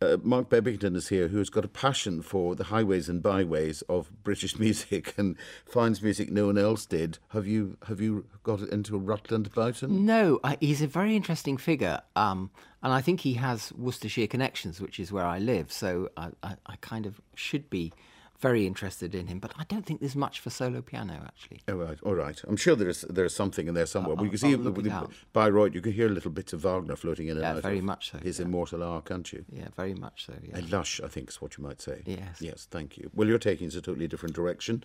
Mark Bebbington is here, who's got a passion for the highways and byways of British music and finds music no one else did. Have you got into a Rutland about him? No, he's a very interesting figure, and I think he has Worcestershire connections, which is where I live. So I kind of should be very interested in him, but I don't think there's much for solo piano actually. Oh, right, all right. I'm sure there's something in there somewhere. I'll you can see look it out. Bayreuth. You can hear little bits of Wagner floating in and Yeah, out. very of much so, His yeah. immortal hour, can't you? Yeah, very much so. Yeah. And lush, I think is what you might say. Yes. Yes, thank you. Well, you're taking us a totally different direction.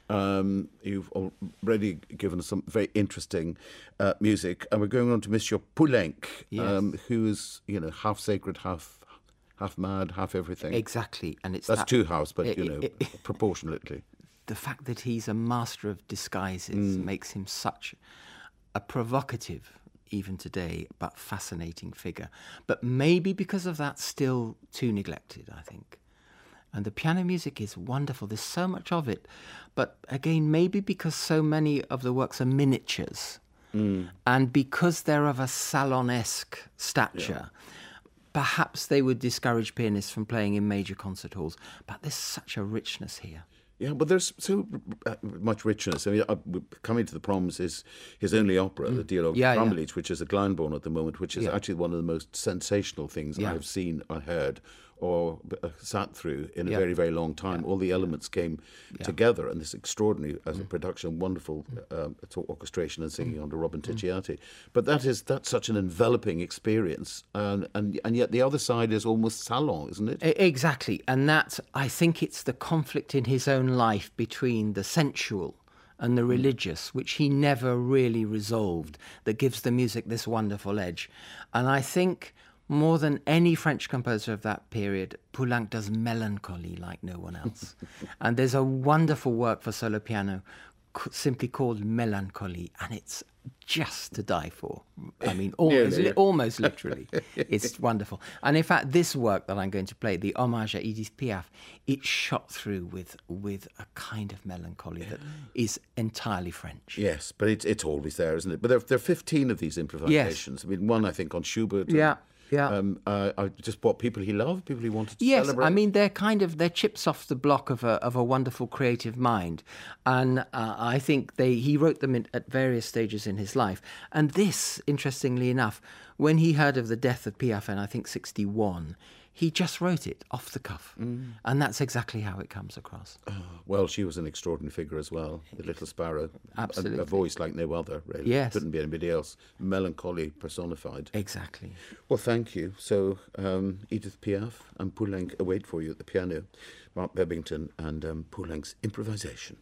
You've already given us some very interesting music, and we're going on to Monsieur Poulenc, Yes. who is half sacred, half mad, half everything. Exactly, and it's That's that, two halves, but proportionately. the fact that he's a master of disguises makes him such a provocative, even today, but fascinating figure. But maybe because of that, still too neglected, I think. And the piano music is wonderful. There's so much of it. But again, maybe because so many of the works are miniatures, and because they're of a salon-esque stature, perhaps they would discourage pianists from playing in major concert halls. But there's such a richness here. Yeah, but there's so much richness. I mean, Coming to the Proms is his only opera, the Dialogue Crumbledge, which is at Glyndebourne at the moment, which is actually one of the most sensational things I've seen or heard or sat through in a very, very long time. All the elements came together, and this extraordinary as a production, wonderful orchestration and singing under Robin Ticciati. But that's such an enveloping experience, and yet the other side is almost salon, isn't it? Exactly, and that, I think it's the conflict in his own life between the sensual and the religious, which he never really resolved, that gives the music this wonderful edge. And I think more than any French composer of that period, Poulenc does melancholy like no one else. And there's a wonderful work for solo piano simply called Mélancolie, and it's just to die for. I mean, almost literally. It's wonderful. And in fact, this work that I'm going to play, the Hommage à Edith Piaf, it's shot through with a kind of melancholy that is entirely French. Yes, but it's always there, isn't it? But there are 15 of these improvisations. Yes. I mean, one, I think, on Schubert. Yeah. I just bought people he loved, people he wanted to Yes, celebrate. I mean they're chips off the block of a wonderful creative mind, and I think he wrote them at various stages in his life. And this, interestingly enough, when he heard of the death of Piaf in I think 1961, he just wrote it off the cuff, and that's exactly how it comes across. Oh, well, she was an extraordinary figure as well, the little sparrow. Absolutely. A voice like no other, really. Yes. Couldn't be anybody else. Melancholy personified. Exactly. Well, thank you. So, Edith Piaf and Poulenc await for you at the piano. Mark Bebbington and Poulenc's improvisation.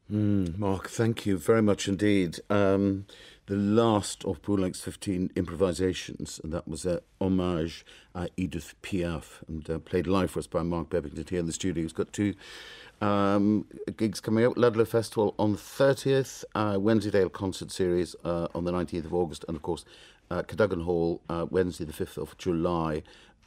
Mark, thank you very much indeed. The last of Poulenc's 15 improvisations, and that was a homage à Edith Piaf, and played live for us by Mark Bebbington here in the studio. He's got two gigs coming up: Ludlow Festival on the 30th, Wensleydale Concert Series on the 19th of August, and of course Cadogan Hall Wednesday the 5th of July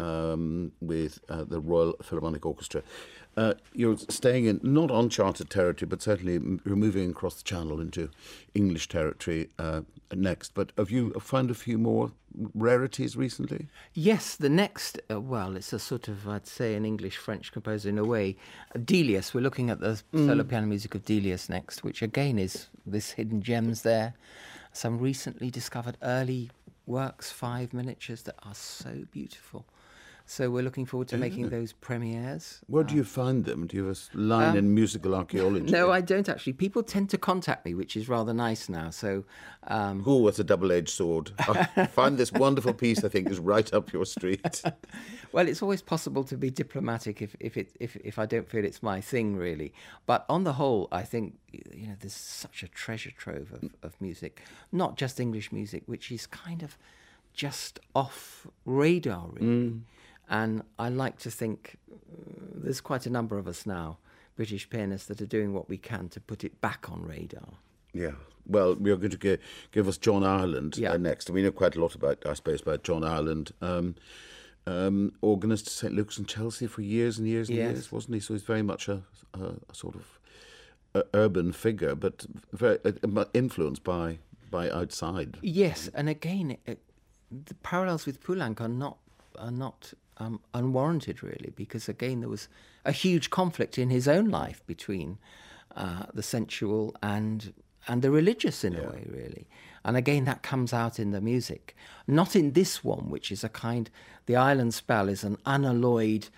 with the Royal Philharmonic Orchestra. You're staying in not uncharted territory, but certainly you're moving across the channel into English territory next. But have you found a few more rarities recently? Yes, the next, well, it's a sort of, I'd say, an English-French composer in a way. Delius, we're looking at the solo piano music of Delius next, which again is this hidden gems there. Some recently discovered early works, 5 miniatures that are so beautiful. So we're looking forward to making those premieres. Where do you find them? Do you have a line in musical archaeology? No, I don't actually. People tend to contact me, which is rather nice now. So, it's a double-edged sword. I find this wonderful piece, I think, is right up your street. Well, it's always possible to be diplomatic if I don't feel it's my thing, really. But on the whole, I think there's such a treasure trove of music, not just English music, which is kind of just off radar, really. And I like to think there's quite a number of us now, British pianists, that are doing what we can to put it back on radar. Yeah. Well, we're going to give us John Ireland next. We know quite a lot about John Ireland. Organist at St. Luke's in Chelsea for years and years and years, wasn't he? So he's very much a sort of urban figure, but very influenced by outside. Yes, and again, the parallels with Poulenc are not unwarranted, really, because again there was a huge conflict in his own life between the sensual and the religious in a way, really. And again, that comes out in the music, not in this one, which is the Island Spell is an unalloyed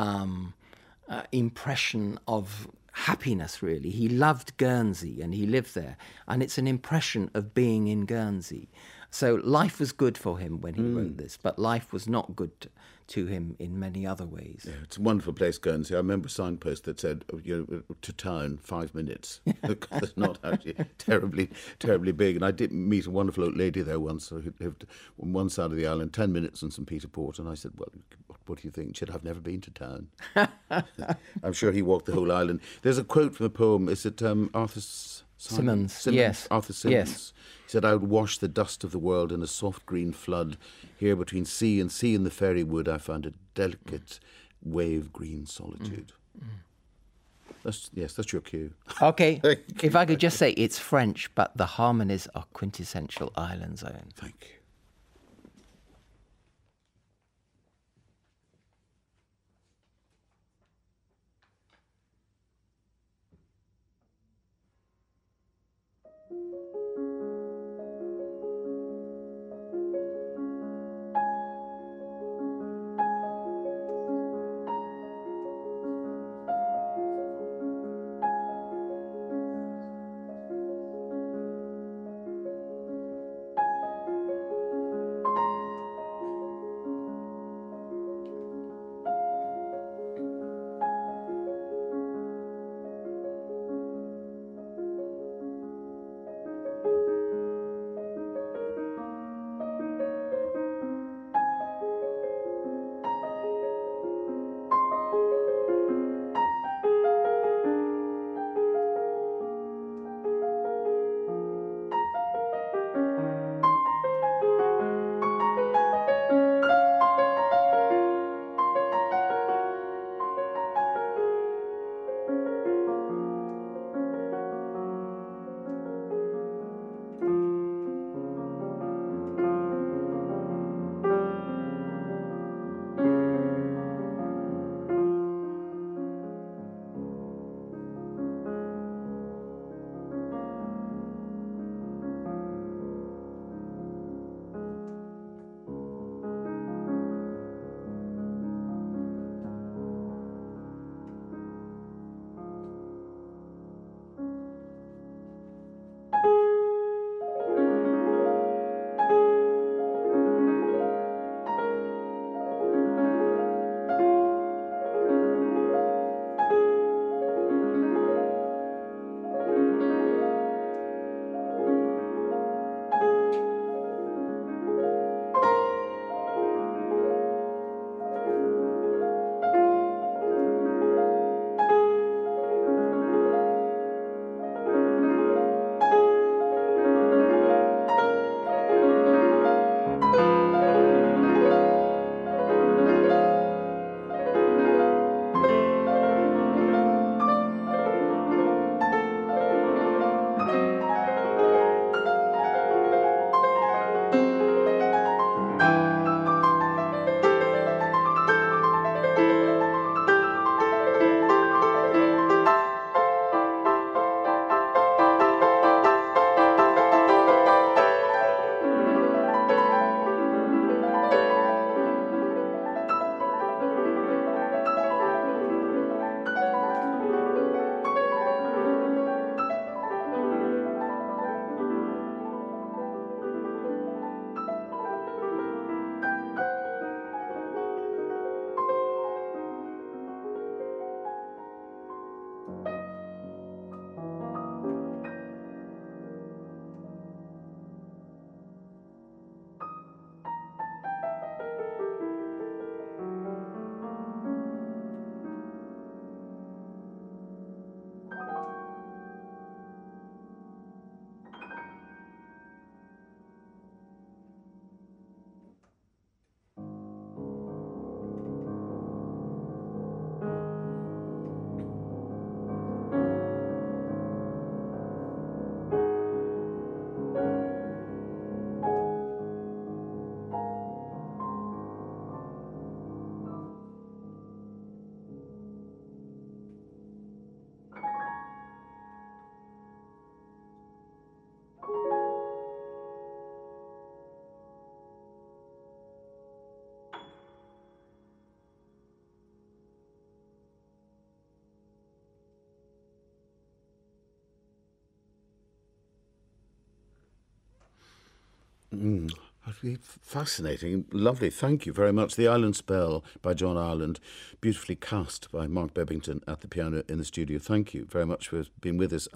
impression of happiness, really. He loved Guernsey and he lived there, and it's an impression of being in Guernsey. So life was good for him when he wrote this, but life was not good to him in many other ways. Yeah, it's a wonderful place, Guernsey. I remember a signpost that said, to town, 5 minutes. Because it's not actually terribly, terribly big. And I did meet a wonderful old lady there once who lived on one side of the island, 10 minutes in St. Peter Port. And I said, well, what do you think? She said, I've never been to town. I'm sure he walked the whole island. There's a quote from a poem. Is it Arthur Simmons? Yes. Arthur Simmons. Yes. He said, I would wash the dust of the world in a soft green flood. Here between sea and the fairy wood, I found a delicate wave-green solitude. That's your cue. Okay. If I could just say, it's French, but the harmonies are quintessential island zone. Thank you. Fascinating, lovely. Thank you very much. The Island Spell by John Ireland, beautifully cast by Mark Bebbington at the piano in the studio. Thank you very much for being with us.